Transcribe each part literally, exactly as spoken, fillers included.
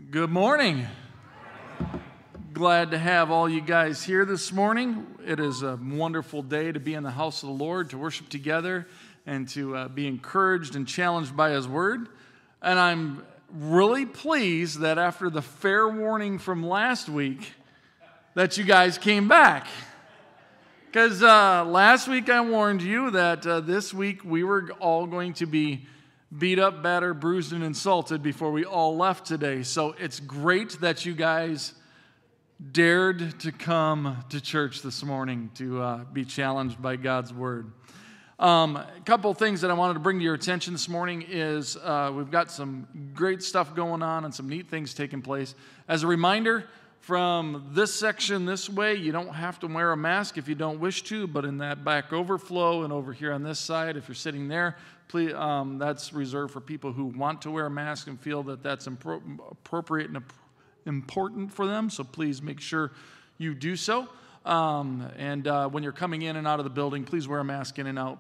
Good morning. Glad to have all you guys here this morning. It is a wonderful day to be in the house of the Lord, to worship together, and to uh, be encouraged and challenged by His Word. And I'm really pleased that after the fair warning from last week, that you guys came back. Because uh, last week I warned you that uh, this week we were all going to be beat up, battered, bruised, and insulted before we all left today. So it's great that you guys dared to come to church this morning to uh, be challenged by God's Word. Um, a couple of things that I wanted to bring to your attention this morning is uh, we've got some great stuff going on and some neat things taking place. As a reminder, from this section this way, you don't have to wear a mask if you don't wish to, but in that back overflow and over here on this side, if you're sitting there, please, um, that's reserved for people who want to wear a mask and feel that that's impro- appropriate and important for them, so please make sure you do so. Um, and uh, when you're coming in and out of the building, please wear a mask in and out.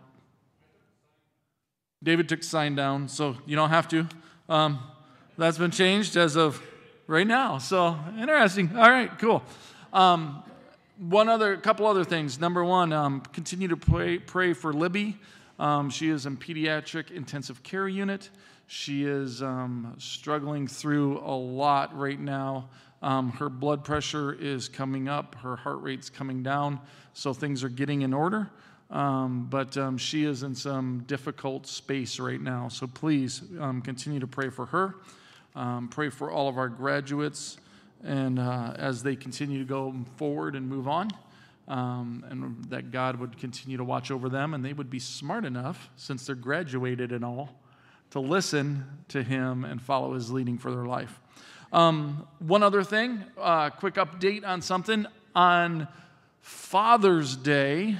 David took the sign down, so you don't have to. Um, that's been changed as of right now, so interesting. All right, cool. Um, one other, couple other things. Number one, um, continue to pray, pray for Libby. Um, she is in pediatric intensive care unit. She is um, struggling through a lot right now. Um, her blood pressure is coming up. Her heart rate's coming down. So things are getting in order. Um, but um, she is in some difficult space right now. So please um, continue to pray for her. Um, pray for all of our graduates and uh, as they continue to go forward and move on. Um, and that God would continue to watch over them, and they would be smart enough, since they're graduated and all, to listen to Him and follow His leading for their life. Um, one other thing, uh, quick update on something. On Father's Day,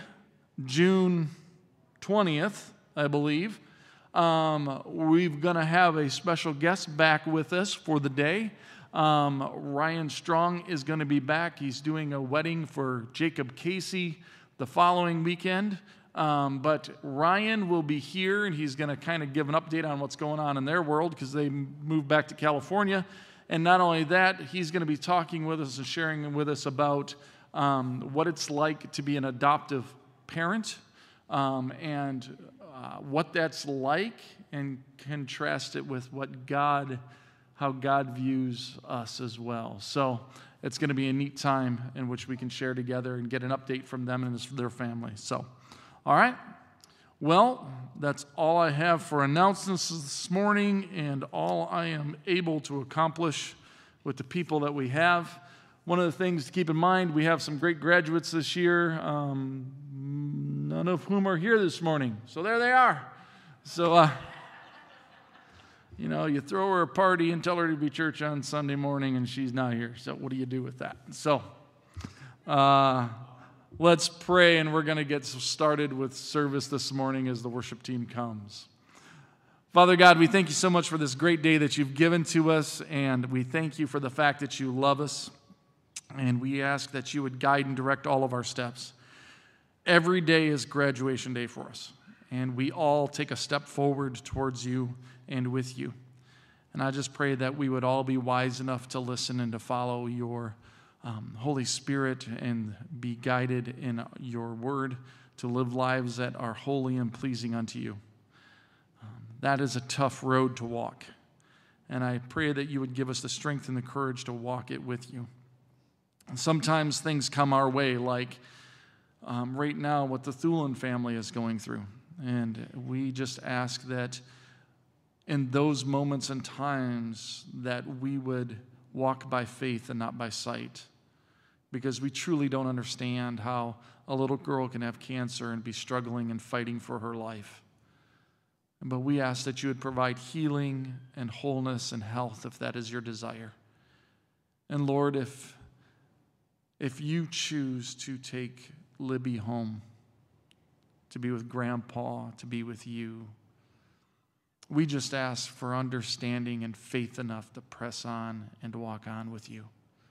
June twentieth, I believe, um, we're going to have a special guest back with us for the day. Um, Ryan Strong is going to be back. He's doing a wedding for Jacob Casey the following weekend. Um, but Ryan will be here, and he's going to kind of give an update on what's going on in their world because they moved back to California. And not only that, he's going to be talking with us and sharing with us about um, what it's like to be an adoptive parent um, and uh, what that's like, and contrast it with what God how God views us as well. So it's going to be a neat time in which we can share together and get an update from them and their family. So, all right. Well, that's all I have for announcements this morning and all I am able to accomplish with the people that we have. One of the things to keep in mind, we have some great graduates this year, um, none of whom are here this morning. So there they are. So, uh, You know, you throw her a party and tell her to be church on Sunday morning, and she's not here. So what do you do with that? So uh, let's pray, and we're going to get started with service this morning as the worship team comes. Father God, we thank you so much for this great day that you've given to us, and we thank you for the fact that you love us, and we ask that you would guide and direct all of our steps. Every day is graduation day for us, and we all take a step forward towards you and with you. And I just pray that we would all be wise enough to listen and to follow your um, Holy Spirit and be guided in your word to live lives that are holy and pleasing unto you. Um, that is a tough road to walk. And I pray that you would give us the strength and the courage to walk it with you. And sometimes things come our way, like um, right now what the Thulin family is going through. And we just ask that in those moments and times that we would walk by faith and not by sight, because we truly don't understand how a little girl can have cancer and be struggling and fighting for her life. But we ask that you would provide healing and wholeness and health if that is your desire. And Lord, if, if you choose to take Libby home, to be with Grandpa, to be with you, we just ask for understanding and faith enough to press on and to walk on with you.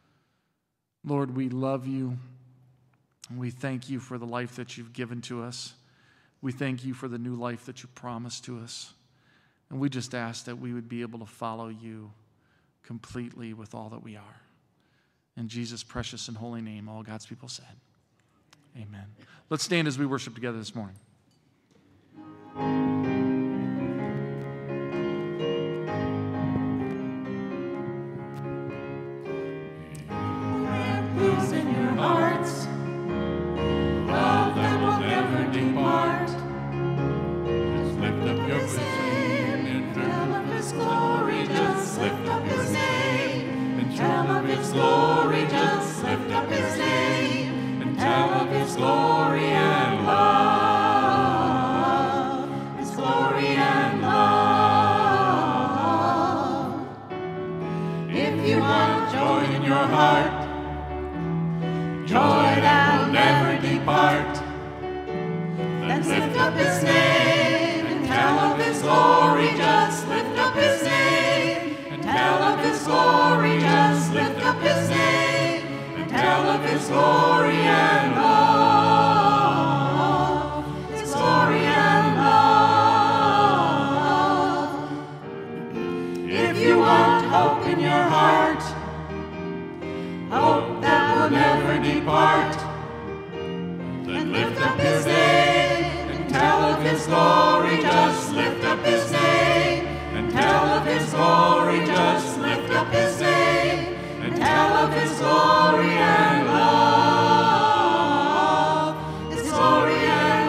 Lord, we love you. We thank you for the life that you've given to us. We thank you for the new life that you promised to us. And we just ask that we would be able to follow you completely with all that we are. In Jesus' precious and holy name, all God's people said, amen. Let's stand as we worship together this morning. Peace in your hearts, love that will never depart. Just lift up your voice and tell of His glory. Just lift up His name and tell of His glory. Just lift up His name and tell of His glory and love. His glory and love. If you want joy in your heart, joy that will never depart, then lift up His name and tell of His glory. Just lift up His name and tell of His glory. Just lift up His name and tell of His glory and love. His glory and love. If you want hope in your heart, hope that will never depart, then lift up His name and tell of His glory. Just lift up His name and tell of His glory. Just lift up His name and tell of His glory and love. His glory and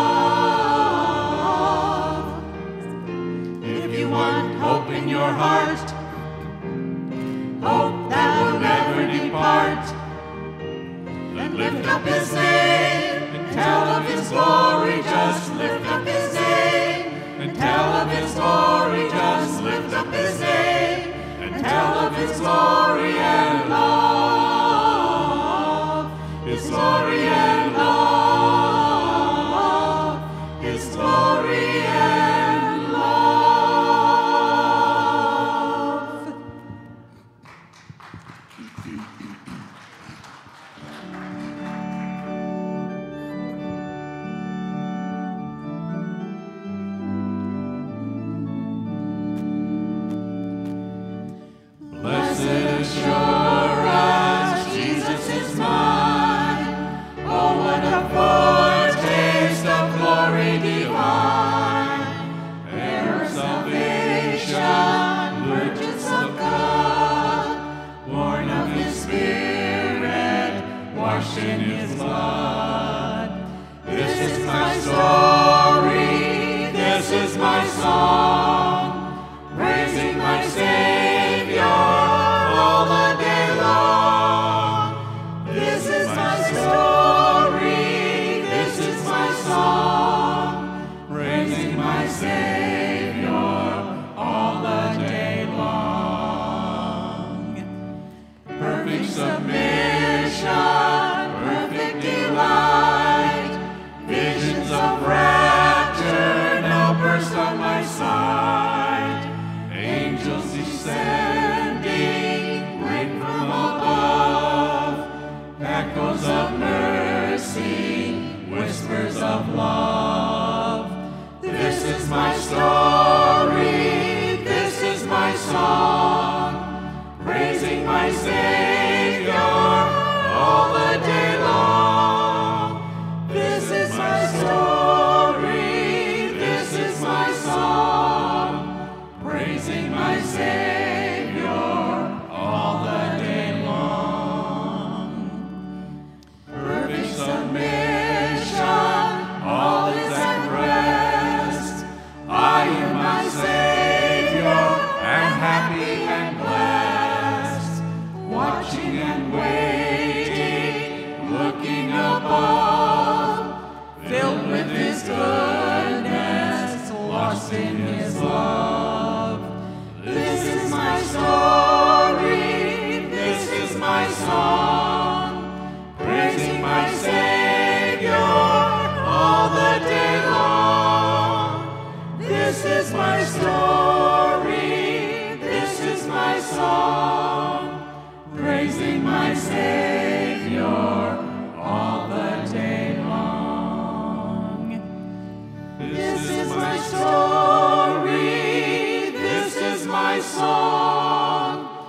love. If you want hope in your heart, hope that will never depart, then lift up His name and tell of His glory. Just lift up His name and tell of His glory. Just lift up His name and tell of His glory and love. His glory and love. His glory and love. Blessed assurance, Jesus is mine. Oh, what a foretaste of glory divine. Heir of salvation, purchase of God, born of His Spirit, washed in His blood. This is my story, this is my song, praising my Savior all the day long. This is my story, this is my song, praising my Savior all the day long. Perfect submission, perfect delight, visions of rapture now burst on my sight. Angels descending, ring from above, echoes of mercy, whispers of love. This is my story, this is my song, praising my Savior all the day long. This is my story, this is my song, praising my Savior all the day long. Perfect submission, all is at rest. I in my Savior am happy and blessed, watching and waiting, looking above, filled with His goodness, lost in His love. This is my story, this is my song, praising my Savior all the day long. This is my story, this is my song, praising my Savior all the day long. This is my story, this is my song,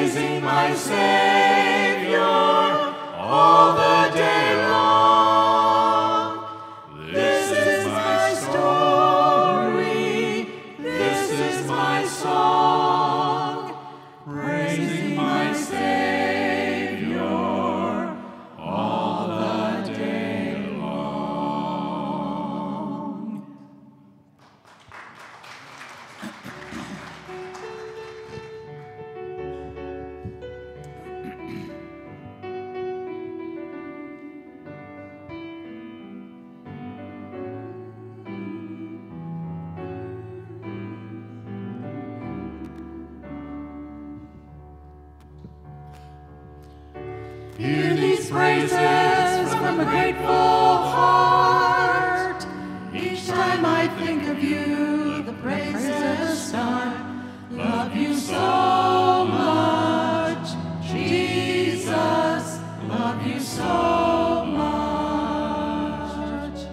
praising my Savior all the day long. This is my story, this is my song, praising my Savior all the day long. Hear these praises from a grateful heart. Each time I think of you, the praises start. Love you so much, Jesus. Love you so much.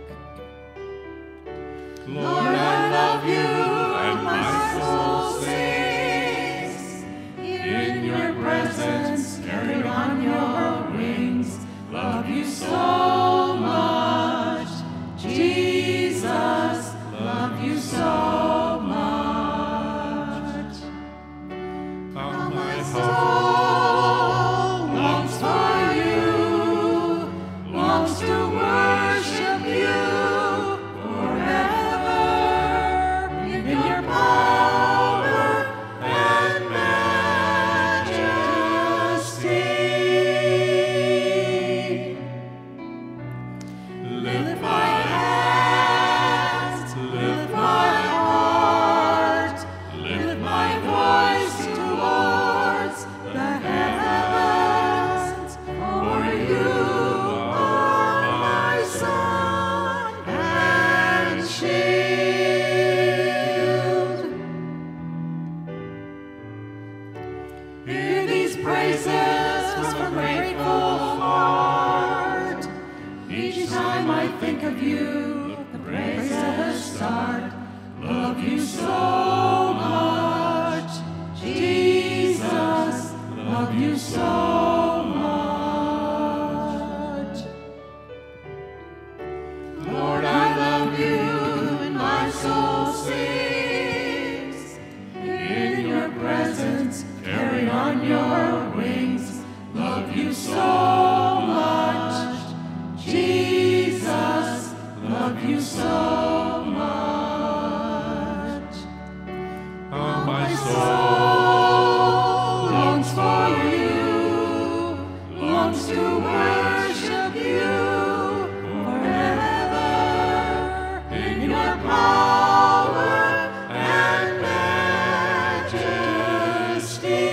Lord, I love you, and my soul sings. In your presence, carried on your wings. Love you so much, Jesus. Love you so much. How my soul longs for you, longs to worship you forever in your power and majesty. Lift my hands, lift my heart, lift my voice towards the heavens. For you are my sun and shield. Hear these praises from a grateful heart. Each time I think of you, the praises start. Love you so much, Jesus. Love you so much. Lord, I love you, and my soul sings. In your presence, carry on your wings. Love you so much, Jesus. Love you so much. Oh, my soul longs for you, longs to worship you forever in your power and majesty.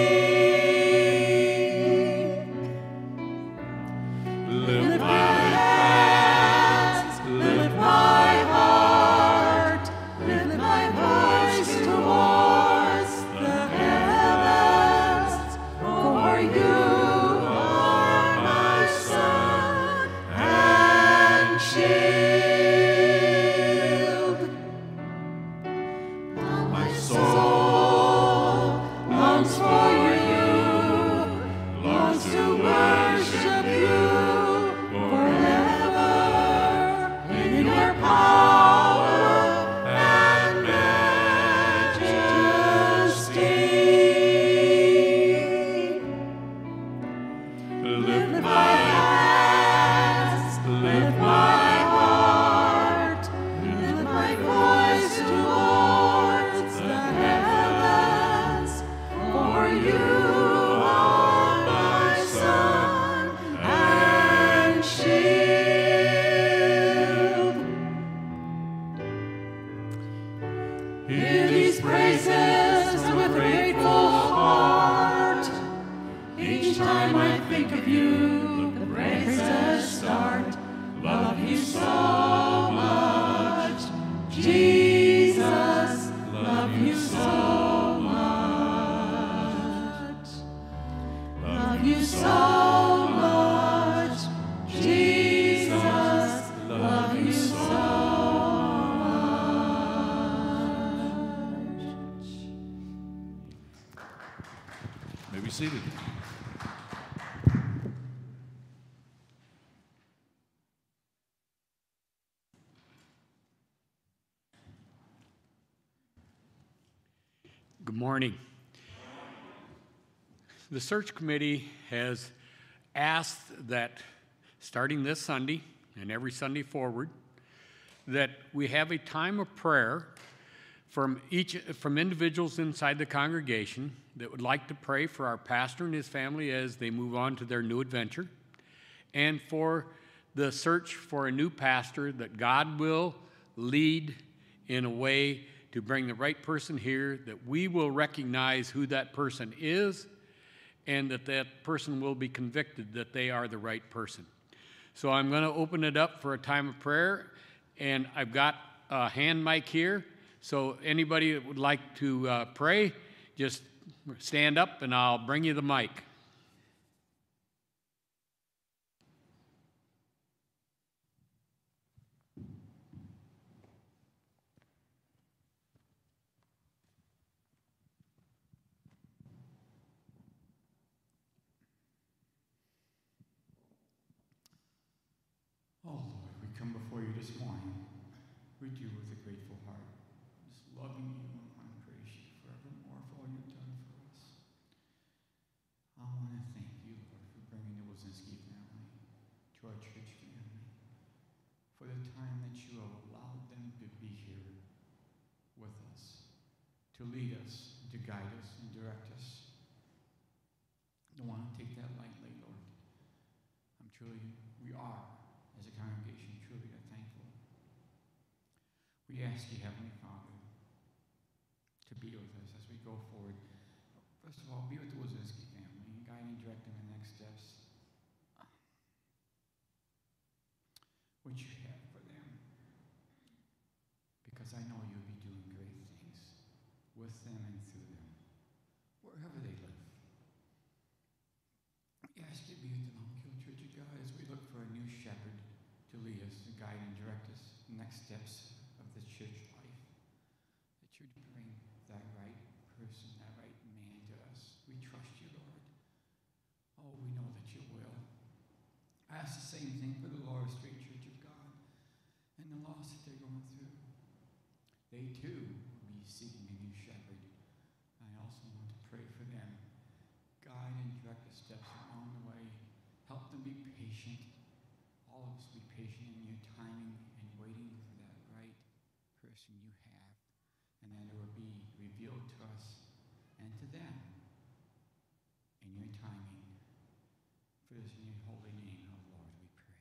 Lift my hands, lift my heart, lift my voice towards the heavens. For you are my sun and shield. My soul longs for you, longs to worship you forever in your power and majesty. Lift my hands, lift my heart, lift my voice towards the heavens. For you are my sun and shield. Hear these praises with a grateful heart. Each time I think of you, the praises start. Love you so much, Jesus. Love you so much. Love you so much, Jesus. Love you so much. may be seated. Good morning. The search committee has asked that starting this Sunday and every Sunday forward, that we have a time of prayer from each from individuals inside the congregation that would like to pray for our pastor and his family as they move on to their new adventure, and for the search for a new pastor, that God will lead in a way to bring the right person here, that we will recognize who that person is, and that that person will be convicted that they are the right person. So I'm going to open it up for a time of prayer, and I've got a hand mic here, so anybody that would like to uh, pray, just stand up and I'll bring you the mic. Oh Lord, we come before you this morning. We do with a grateful heart, just loving you and want to praise you forevermore for all you've done for us. I want to thank you, Lord, for bringing the Wazinski family to our church family, for the time that you have allowed them to be here with us, to lead us, to guide us, and direct us. I don't want to take that lightly, Lord. I'm truly, we are, as a congregation, truly are thankful. We ask you, Heavenly Father, to be with us as we go forward. First of all, be with the Wazinski family and guide and direct them in the next steps. What you have for them. Because I know you'll be doing great things with them and through them, wherever they live. We ask you to be with the Mount Kill Church of God as we look for a new shepherd to lead us, to guide and direct us in the next steps of the church life. That you would bring that right person, that right man to us. We trust you, Lord. Oh, we know that you will. I ask the same thing for the Laura Street Church of God and the loss that they're going through. They too will be seeking a new shepherd. I also want to pray for them. Guide and direct the steps along the way. Help them be patient. All of us be patient in your timing and waiting for that right person you have, and that it will be revealed to us and to them in your timing. For this in your holy name, O Lord, we pray.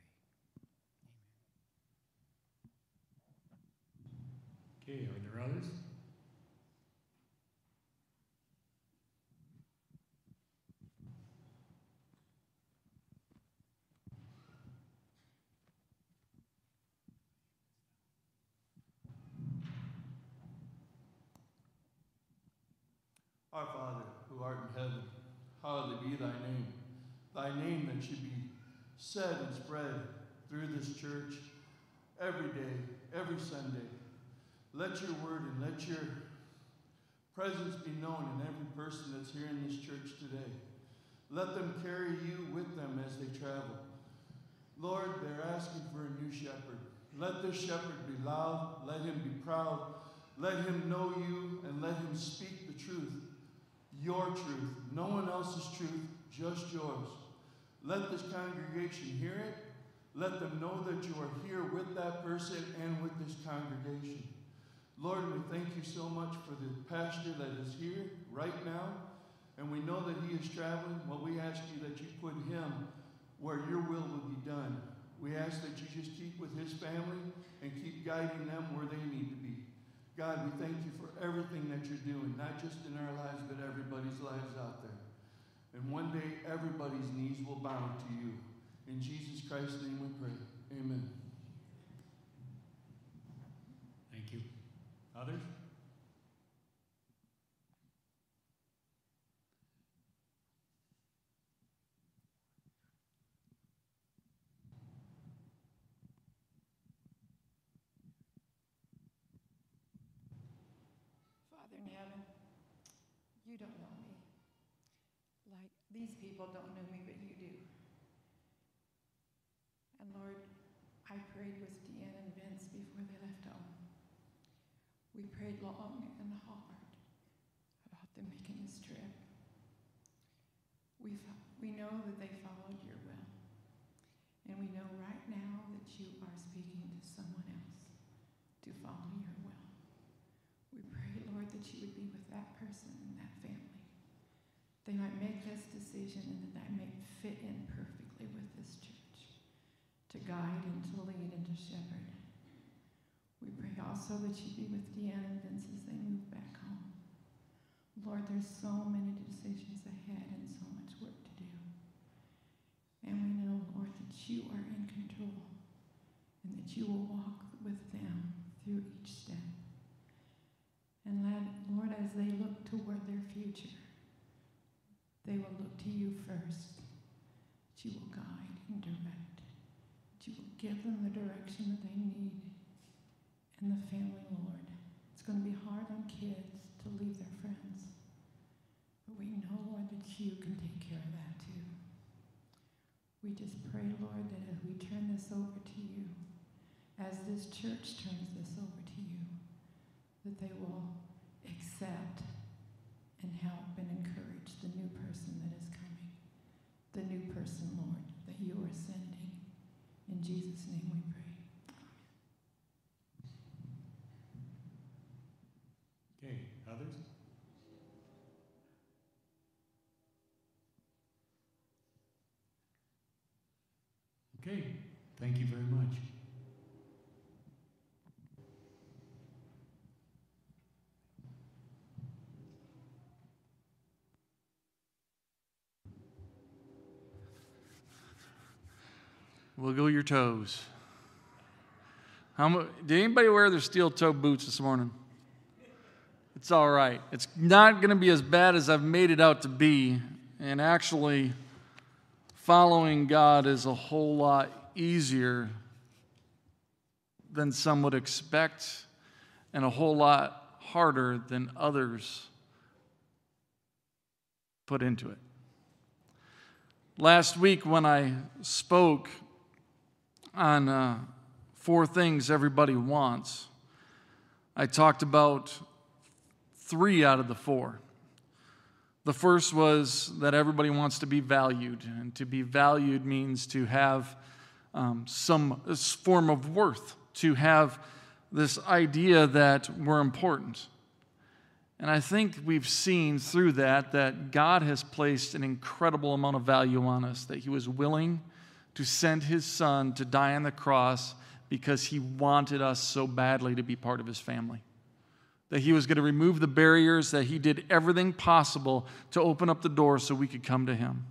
Amen. Okay, are there others? Our Father, who art in heaven, hallowed be thy name. Thy name that should be said and spread through this church every day, every Sunday. Let your word and let your presence be known in every person that's here in this church today. Let them carry you with them as they travel. Lord, they're asking for a new shepherd. Let this shepherd be loud. Let him be proud. Let him know you and let him speak the truth. Your truth, no one else's truth, just yours. Let this congregation hear it. Let them know that you are here with that person and with this congregation. Lord, we thank you so much for the pastor that is here right now, and we know that he is traveling. Well, we ask you that you put him where your will will be done. We ask that you just keep with his family and keep guiding them where they need to be. God, we thank you for everything that you're doing, not just in our lives, but everybody's lives out there. And one day, everybody's knees will bow to you. In Jesus Christ's name we pray. Amen. Thank you. Others? Father in heaven, you don't know me. these people don't know me, but you do. And Lord, I prayed with Deanna and Vince before they left home. We prayed long and hard about them making this trip. We, we know that they followed your will. And we know right now that you are speaking to someone else to follow your will. We pray, Lord, that you would be with that person and that family. They might make this decision and that that may fit in perfectly with this church to guide and to lead and to shepherd. We pray also that you be with Deanna and Vince as they move back home. Lord, there's so many decisions ahead and so much work to do. And we know, Lord, that you are in control and that you will walk with them through each step. And Lord, as they look toward their future, they will look to you first, that you will guide and direct, that you will give them the direction that they need. And the family, Lord, it's going to be hard on kids to leave their friends. But we know, Lord, that you can take care of that too. We just pray, Lord, that as we turn this over to you, as this church turns this over to you, that they will accept and help and encourage the new person that is coming, the new person, Lord, that you are sending. In Jesus' name we pray. Okay, others? Okay, thank you very much. Wiggle your toes. How mu- Did anybody wear their steel-toe boots this morning? It's all right. It's not going to be as bad as I've made it out to be. And actually, following God is a whole lot easier than some would expect and a whole lot harder than others put into it. Last week when I spoke on uh, four things everybody wants, I talked about three out of the four. The first was that everybody wants to be valued, and to be valued means to have um, some this form of worth, to have this idea that we're important. And I think we've seen through that that God has placed an incredible amount of value on us, that he was willing to send his son to die on the cross because he wanted us so badly to be part of his family. That he was going to remove the barriers, that he did everything possible to open up the door so we could come to him.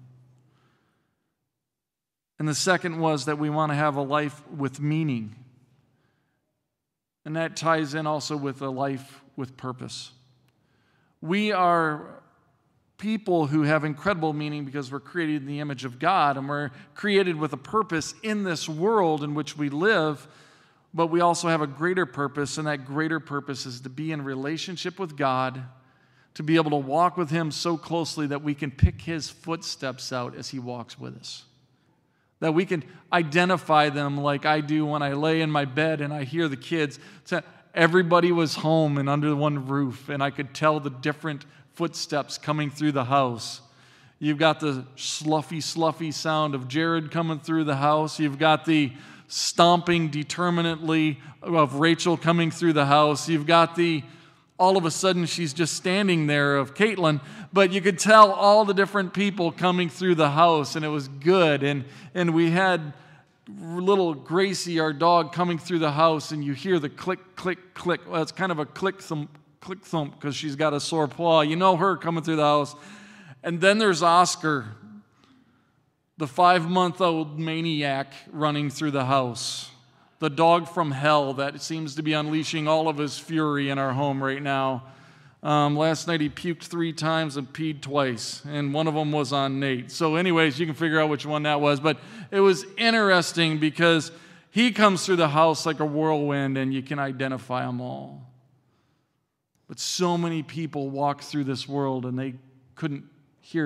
And the second was that we want to have a life with meaning. And that ties in also with a life with purpose. We are people who have incredible meaning because we're created in the image of God, and we're created with a purpose in this world in which we live. But we also have a greater purpose, and that greater purpose is to be in relationship with God, to be able to walk with him so closely that we can pick his footsteps out as he walks with us. That we can identify them like I do when I lay in my bed and I hear the kids. Everybody was home and under one roof, and I could tell the different footsteps coming through the house. You've got the sluffy, sluffy sound of Jared coming through the house. You've got the stomping determinately of Rachel coming through the house. You've got the, all of a sudden she's just standing there of Caitlin, but you could tell all the different people coming through the house, and it was good. And, and we had little Gracie, our dog, coming through the house, and you hear the click, click, click. Well, it's kind of a click thump, click thump because she's got a sore paw. You know her coming through the house. And then there's Oscar, the five-month-old maniac running through the house, the dog from hell that seems to be unleashing all of his fury in our home right now. Um, last night he puked three times and peed twice, and one of them was on Nate. So anyways, you can figure out which one that was. But it was interesting because he comes through the house like a whirlwind, and you can identify them all. But so many people walk through this world, and they couldn't hear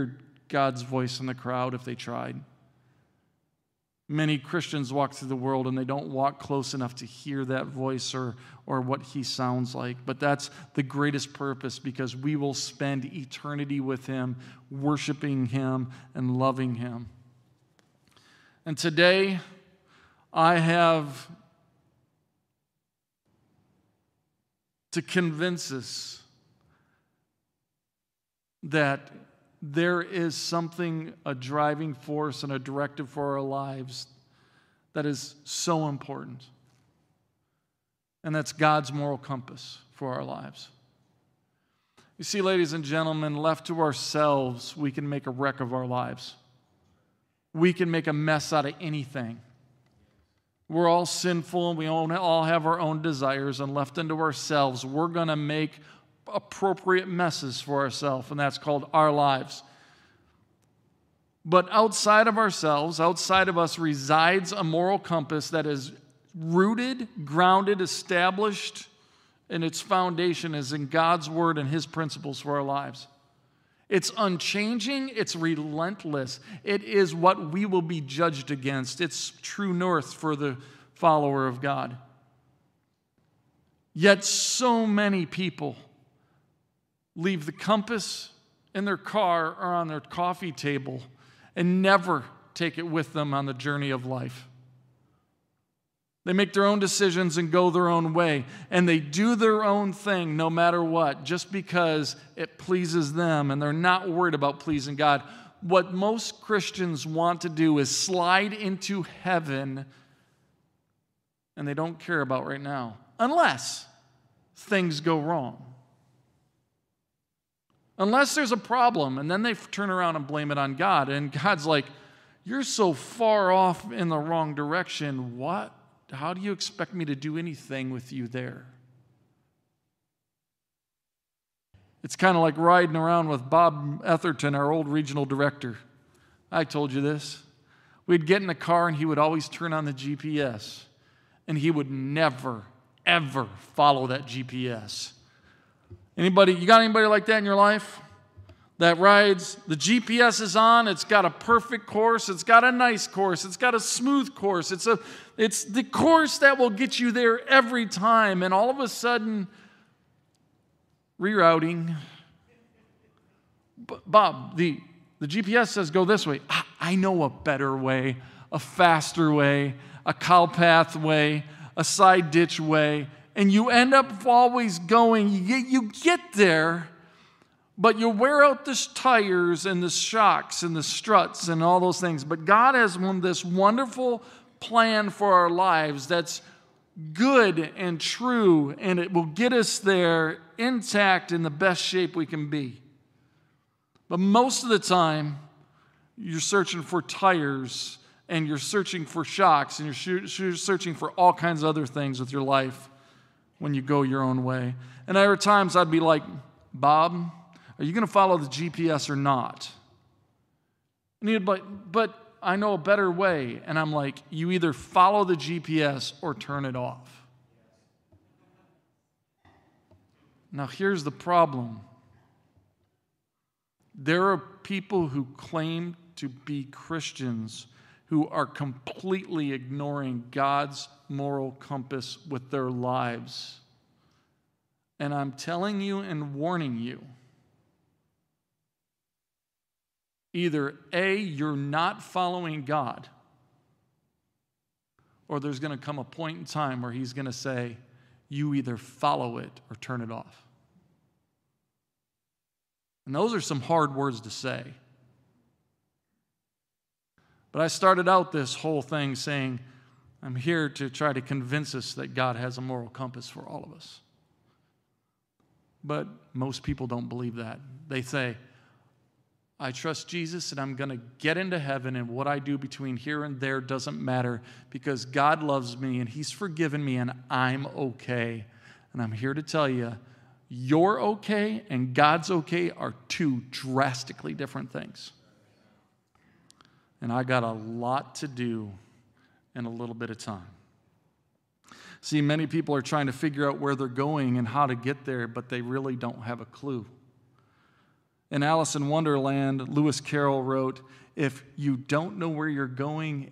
God's voice in the crowd if they tried. Many Christians walk through the world and they don't walk close enough to hear that voice or, or what he sounds like. But that's the greatest purpose, because we will spend eternity with him, worshiping him and loving him. And today, I have to convince us that there is something, a driving force and a directive for our lives that is so important. And that's God's moral compass for our lives. You see, ladies and gentlemen, left to ourselves, we can make a wreck of our lives. We can make a mess out of anything. We're all sinful, and we all have our own desires, and left unto ourselves, we're going to make appropriate messes for ourselves, and that's called our lives. But outside of ourselves, outside of us, resides a moral compass that is rooted, grounded, established, and its foundation is in God's word and his principles for our lives. It's unchanging, it's relentless. It is what we will be judged against. It's true north for the follower of God. Yet so many people leave the compass in their car or on their coffee table and never take it with them on the journey of life. They make their own decisions and go their own way, and they do their own thing no matter what, just because it pleases them, and they're not worried about pleasing God. What most Christians want to do is slide into heaven, and they don't care about right now, unless things go wrong. Unless there's a problem, and then they turn around and blame it on God. And God's like, you're so far off in the wrong direction. What? How do you expect me to do anything with you there? It's kind of like riding around with Bob Etherton, our old regional director. I told you this. We'd get in the car, and he would always turn on the G P S. And he would never, ever follow that G P S. Anybody, you got anybody like that in your life? That rides, the G P S is on, it's got a perfect course, it's got a nice course, it's got a smooth course, it's a, it's the course that will get you there every time, and all of a sudden, rerouting. Bob, the, the G P S says go this way. I, I know a better way, a faster way, a cow path way, a side ditch way. And you end up always going, you get, you get there, but you wear out the tires and the shocks and the struts and all those things. But God has one, this wonderful plan for our lives that's good and true, and it will get us there intact in the best shape we can be. But most of the time, you're searching for tires, and you're searching for shocks, and you're searching for all kinds of other things with your life when you go your own way. And there were times I'd be like, Bob, are you going to follow the G P S or not? And he'd be like, but I know a better way. And I'm like, you either follow the G P S or turn it off. Now here's the problem. There are people who claim to be Christians who are completely ignoring God's moral compass with their lives. And I'm telling you and warning you, either A, you're not following God, or there's going to come a point in time where he's going to say, you either follow it or turn it off. And those are some hard words to say. But I started out this whole thing saying, I'm here to try to convince us that God has a moral compass for all of us. But most people don't believe that. They say, I trust Jesus and I'm going to get into heaven, and what I do between here and there doesn't matter because God loves me and he's forgiven me and I'm okay. And I'm here to tell you, you're okay and God's okay are two drastically different things. And I got a lot to do in a little bit of time. See, many people are trying to figure out where they're going and how to get there, but they really don't have a clue. In Alice in Wonderland, Lewis Carroll wrote, "If you don't know where you're going